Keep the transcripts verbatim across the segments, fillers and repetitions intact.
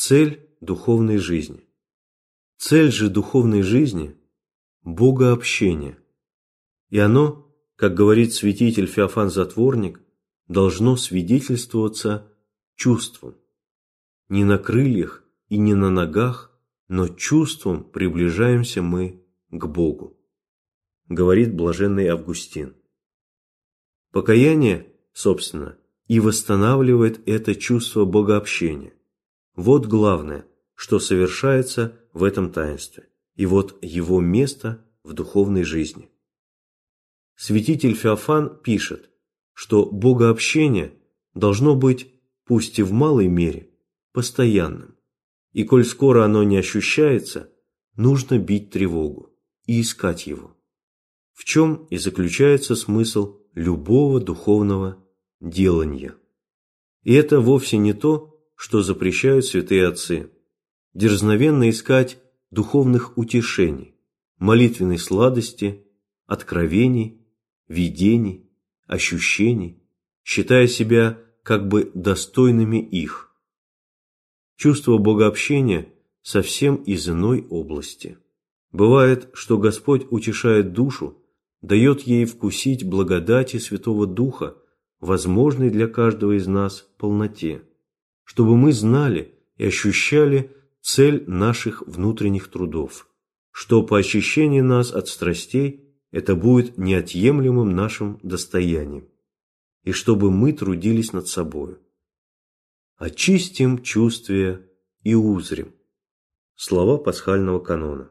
Цель духовной жизни. Цель же духовной жизни – богообщение. И оно, как говорит святитель Феофан Затворник, должно свидетельствоваться чувством. Не на крыльях и не на ногах, но чувством приближаемся мы к Богу, говорит блаженный Августин. Покаяние, собственно, и восстанавливает это чувство богообщения. Вот главное, что совершается в этом таинстве, и вот его место в духовной жизни. Святитель Феофан пишет, что богообщение должно быть, пусть и в малой мере, постоянным, и коль скоро оно не ощущается, нужно бить тревогу и искать его. В чем и заключается смысл любого духовного делания. И это вовсе не то, что запрещают святые отцы. Дерзновенно искать духовных утешений, молитвенной сладости, откровений, видений, ощущений, считая себя как бы достойными их. Чувство богообщения совсем из иной области. Бывает, что Господь утешает душу, дает ей вкусить благодати Святого Духа, возможной для каждого из нас полноте, чтобы мы знали и ощущали цель наших внутренних трудов, что по очищении нас от страстей это будет неотъемлемым нашим достоянием, и чтобы мы трудились над собою. «Очистим чувствия и узрим» – слова пасхального канона.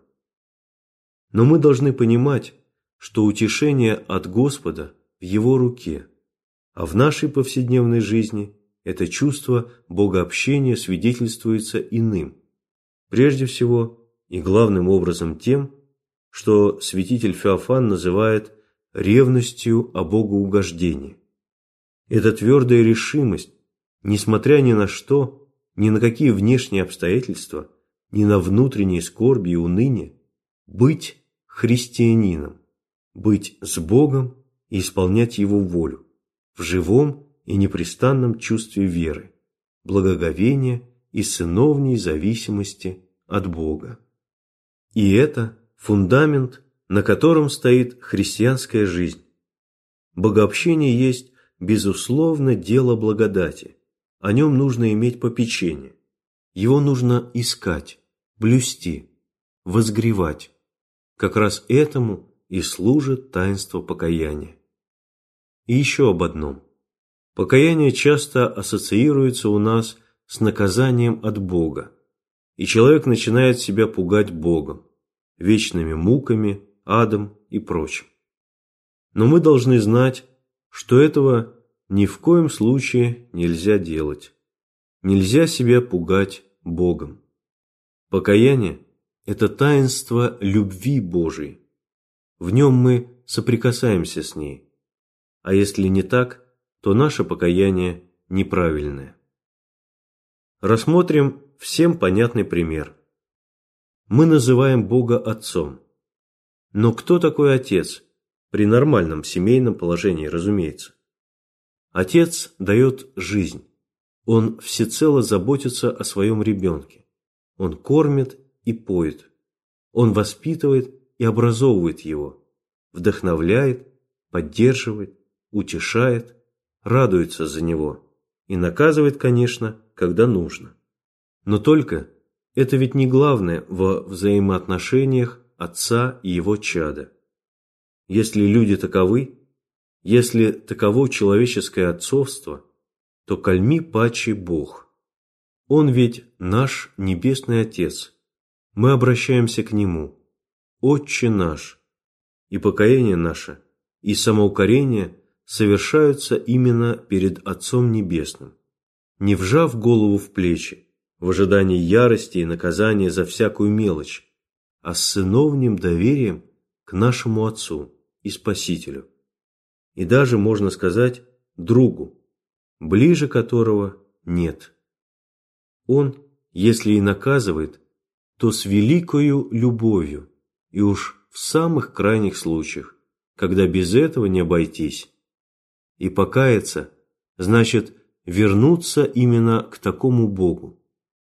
Но мы должны понимать, что утешение от Господа в Его руке, а в нашей повседневной жизни это чувство богообщения свидетельствуется иным, прежде всего и главным образом тем, что святитель Феофан называет ревностью о богоугождении. Это твердая решимость, несмотря ни на что, ни на какие внешние обстоятельства, ни на внутренние скорби и уныние, быть христианином, быть с Богом и исполнять Его волю в живом и непрестанном чувстве веры, благоговения и сыновней зависимости от Бога. И это фундамент, на котором стоит христианская жизнь. Богообщение есть, безусловно, дело благодати, о нем нужно иметь попечение, его нужно искать, блюсти, возгревать. Как раз этому и служит таинство покаяния. И еще об одном. Покаяние часто ассоциируется у нас с наказанием от Бога, и человек начинает себя пугать Богом, вечными муками, адом и прочим. Но мы должны знать, что этого ни в коем случае нельзя делать. Нельзя себя пугать Богом. Покаяние – это таинство любви Божией. В нем мы соприкасаемся с ней. А если не так, то наше покаяние неправильное. Рассмотрим всем понятный пример. Мы называем Бога Отцом. Но кто такой Отец? При нормальном семейном положении, разумеется. Отец дает жизнь. Он всецело заботится о своем ребенке. Он кормит и поет. Он воспитывает и образовывает его, вдохновляет, поддерживает, утешает, радуется за него и наказывает, конечно, когда нужно. Но только это ведь не главное во взаимоотношениях отца и его чада. Если люди таковы, если таково человеческое отцовство, то кальми паче Бог. Он ведь наш Небесный Отец. Мы обращаемся к Нему. Отче наш. И покаяние наше, и самоукорение совершаются именно перед Отцом Небесным, не вжав голову в плечи, в ожидании ярости и наказания за всякую мелочь, а с сыновним доверием к нашему Отцу и Спасителю. И даже, можно сказать, другу, ближе которого нет. Он, если и наказывает, то с великою любовью, и уж в самых крайних случаях, когда без этого не обойтись. И покаяться, значит, вернуться именно к такому Богу,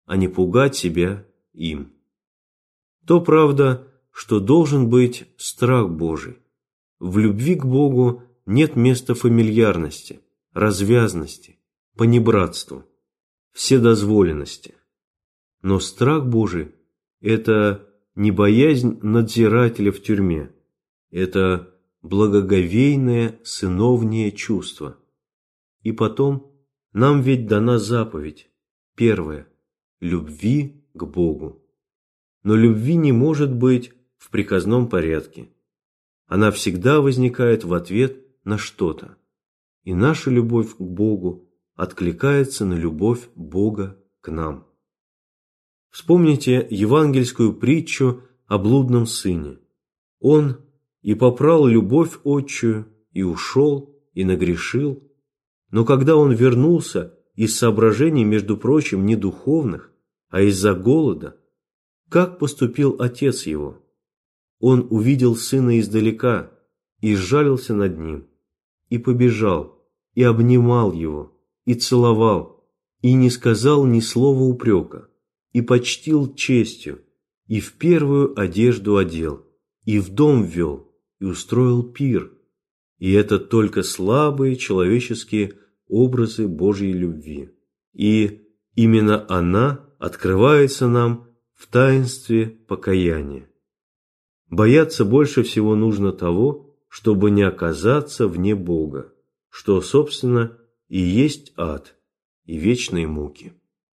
а не пугать себя им. То правда, что должен быть страх Божий. В любви к Богу нет места фамильярности, развязности, понебратству, вседозволенности. Но страх Божий – это не боязнь надзирателя в тюрьме, это благоговейное сыновнее чувство. И потом, нам ведь дана заповедь, первая – любви к Богу. Но любви не может быть в приказном порядке. Она всегда возникает в ответ на что-то. И наша любовь к Богу откликается на любовь Бога к нам. Вспомните евангельскую притчу о блудном сыне. Он и попрал любовь отчую, и ушел, и нагрешил. Но когда он вернулся из соображений, между прочим, не духовных, а из-за голода, как поступил отец его? Он увидел сына издалека и сжалился над ним, и побежал, и обнимал его, и целовал, и не сказал ни слова упрека, и почтил честью, и в первую одежду одел, и в дом ввел, и устроил пир. И это только слабые человеческие образы Божьей любви. И именно она открывается нам в таинстве покаяния. Бояться больше всего нужно того, чтобы не оказаться вне Бога, что, собственно, и есть ад и вечные муки.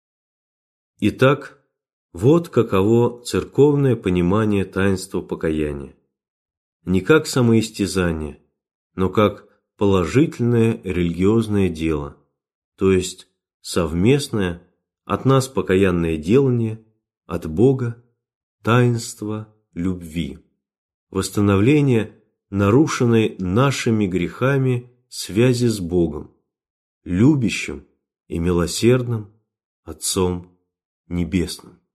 Итак, вот каково церковное понимание таинства покаяния. Не как самоистязание, но как положительное религиозное дело, то есть совместное от нас покаянное делание, от Бога таинство любви, восстановление нарушенной нашими грехами связи с Богом, любящим и милосердным Отцом Небесным.